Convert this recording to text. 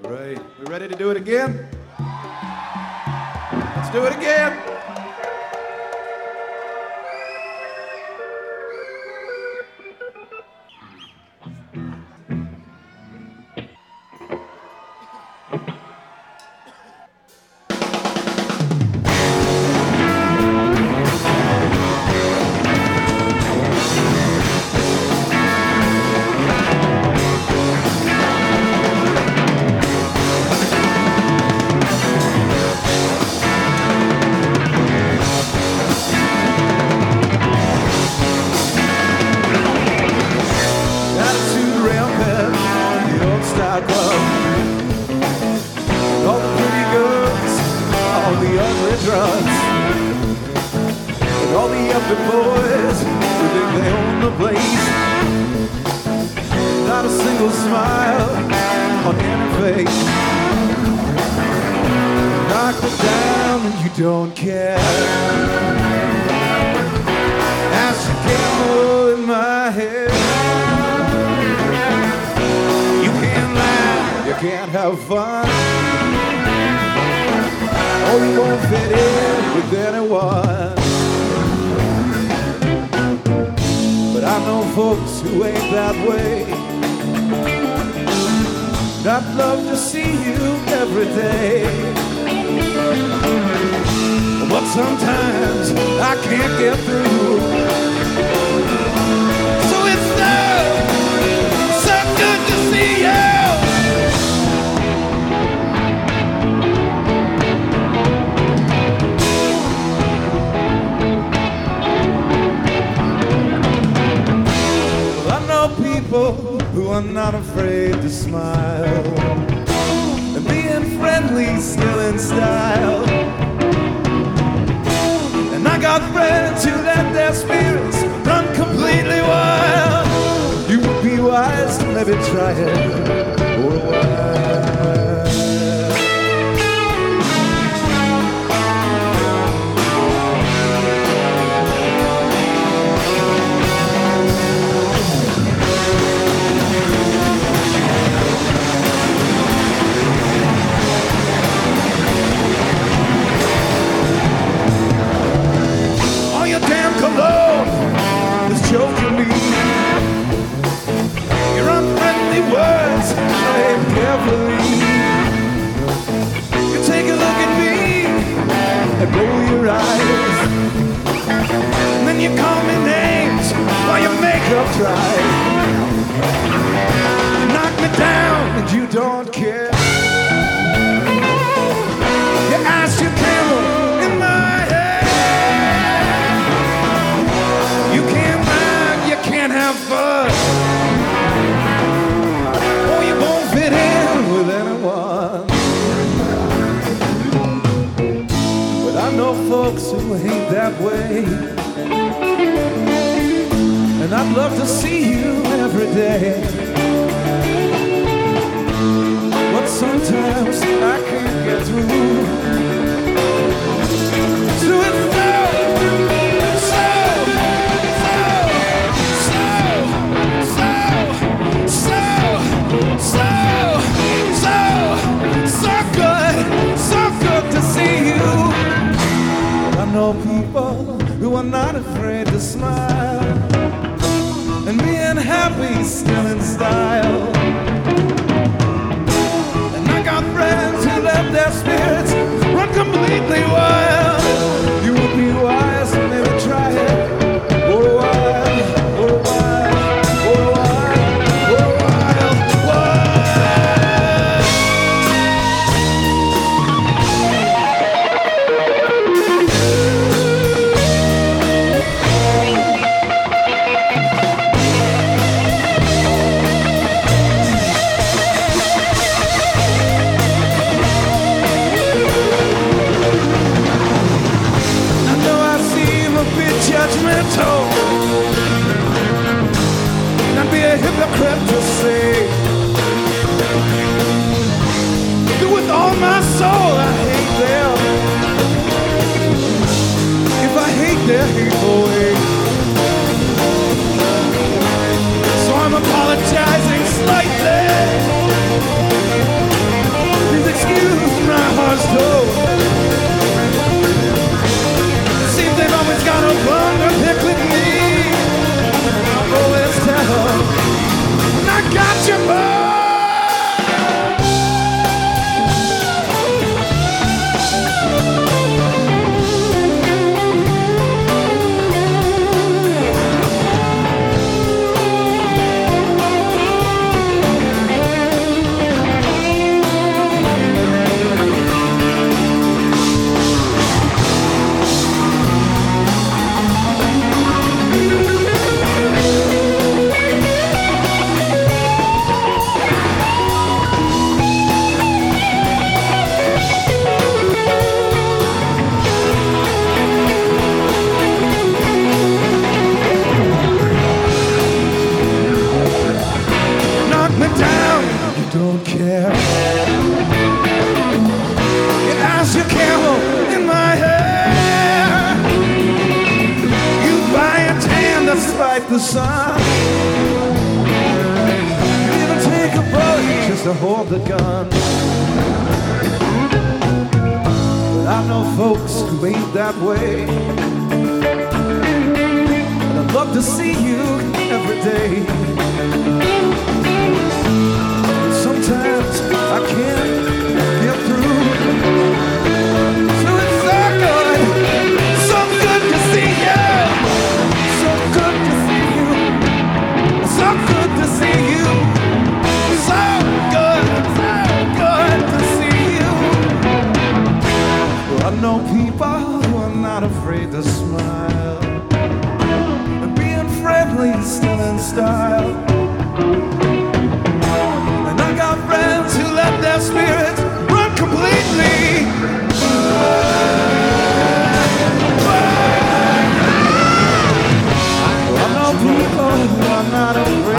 Great. We ready to do it again? Let's do it again. Don't care. As a camel in my head, you can't laugh, you can't have fun. Oh, you won't fit in with anyone. But I know folks who ain't that way. I'd love to see you every day. But sometimes I can't get through. So it's so good to see you. Well, I know people who are not afraid to smile, and being friendly still in style. I got friends who let their spirits run completely wild. You would be wise to maybe try it for a while. Choking me. Your unfriendly words played carefully. You take a look at me and roll your eyes, and then you call me names while your makeup dries. You knock me down and you don't care. You ask your camel in my head. You can't have fun. Oh, you won't fit in with anyone. But I know folks who ain't that way, and I'd love to see you every day. But sometimes I can't get through. So it's I know people who are not afraid to smile, and being happy still in style. And I got friends who let their spirits run completely wild. You would be wise to maybe try it for a while, for a while, for a while, for a while, judgmental. I'd be a hypocrite to say, with all my soul I hate them. If I hate their hateful way, so I'm apologizing slightly. hair. You ask your camel in my hair. You buy a tan despite the sun. You even take a boat just to hold the gun. But I know folks who ain't that way. And I'd love to see you every day. Sometimes I can't get through. So it's so good to see you. So good to see you. So good to see you. So good to see you. Well, I know people who are not afraid to smile. And being friendly is still in style. Friends who let their spirits run completely. I know people who are not afraid.